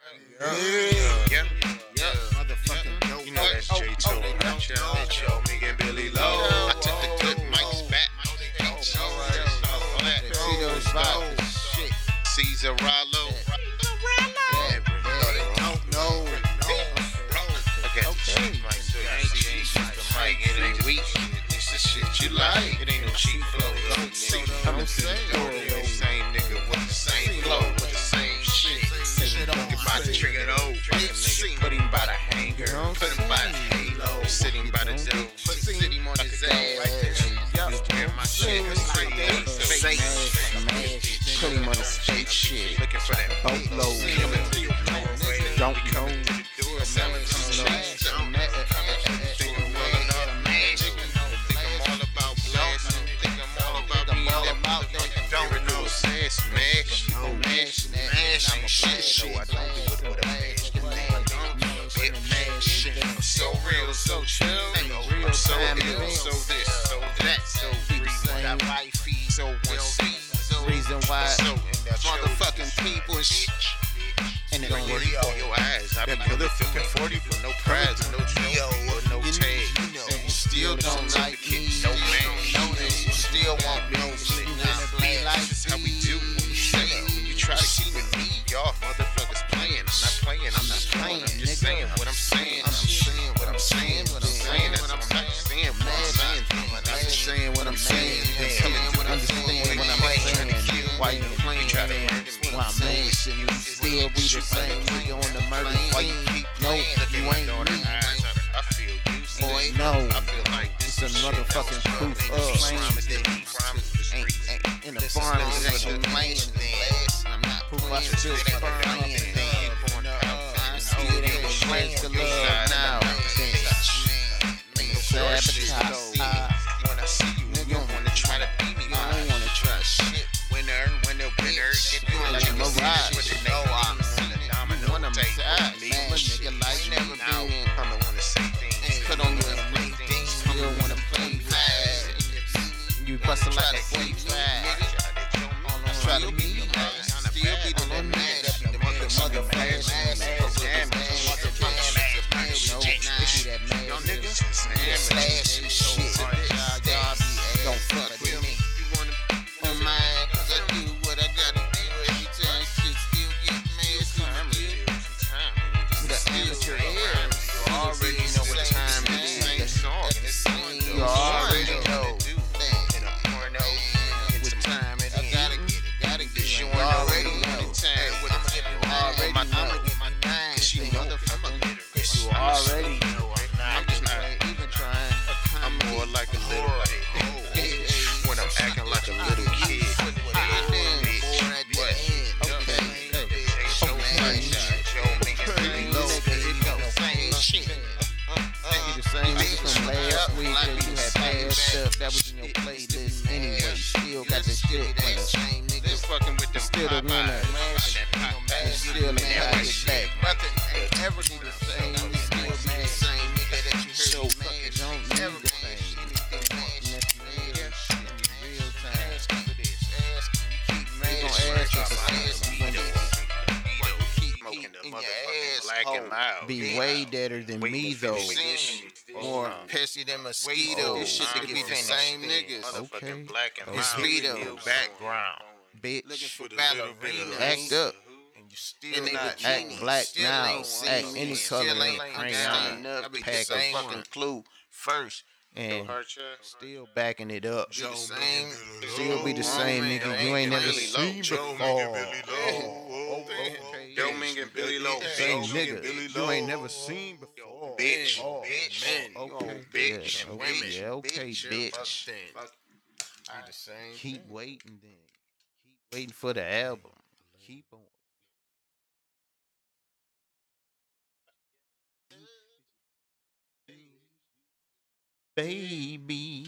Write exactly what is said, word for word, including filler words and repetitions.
Yeah. Yeah, Yeah. Motherfucking dope. you know that's J Toe, Mitch, Mitchell, me and Billy Lowe. I took the good mics back. See those vibes. Shit. Caesar Rollo. Don't know. Look at the cheap mic, so you ain't cheap. The mic, it ain't weak. It's the shit you like. It ain't no cheap flow. Don't see. I'm the same nigga with the same flow, with the same shit. You about to trigger the old fucking nigga. Put him by the hanger. Put him by the halo. Sitting by the dough. Sit him on his ass. Wear my shit. Put him on the straight shit. Looking for that boatload. Don't know. Smash, mash, mash, shit, shit. I don't do it with a mash. I'm so real, so chill. I'm so ill, so this, so that, so free. Got wifey, so one C. Reason why Motherfucking people and shit. And it don't really on your eyes. I've been motherfucking forty for no prize, no Geo, or no tag. And you still don't like me, no man. You still want me, no shit. This is how we do. When you try to keep with me, y'all motherfuckers playing. I'm not playing, I'm not playing. I'm just saying what I'm saying. I'm saying what I'm saying. What I'm saying. That's what I'm not saying. What I'm saying. I'm just saying what I'm saying. Understand what I'm saying. Why you playing? Why I'm mashing you? Still be the same nigga on the murder fight. No, you ain't me. I feel you. Boy, no. It's a motherfucking proof of ain't, ain't in the farm with you playing. I'm not proof I still playing. I still ain't playing to love now. Sabotage. When I see you, you don't wanna try to beat me. I don't wanna try shit. Winner, winner, winner. Get you like a mirage. with the know I'm phenomenal. One of them sad, man. Nigga like never been in. I'm the one to say things. Put on your things. Still wanna play fast. You bustin' like a boy fast. Try to be still be the one that be the mother mother flash. Y'all niggas slash shit. Don't fuck with me. You wanna on mine? Cause I do what I gotta do every time. Shit still get mad. The amateur air. You already know what time it is. You already know. In a porno. What time it is. I gotta get it. Gotta get it. You already know the time. You already know. Cause you motherfucker. You already know. I'm just not even trying. I'm more like a little bitch when I'm acting like a little kid. That was in your playlist anyway. Still got the shit. This fucking with the still the winner. Still ain't got it back. Nothing ever be the same. We still be the same nigga that you heard. So fucking don't need the same. Real time. We gon' ask us be way deader than me though. More pissy than mosquito. This shit could be the same niggas. Okay. Black and mosquito background. Bitch. Act up. And act black now. Act any color in crayon. Pack a fucking clue first. And still backing it up. Still be the same nigga you ain't never seen before. Joe Ming and Billy Lowe. Same nigga you ain't never seen before. Bitch, bitch, okay, bitch, yeah, okay, yeah, okay, bitch. Keep waiting then. Keep waiting for the album. Keep on. Baby.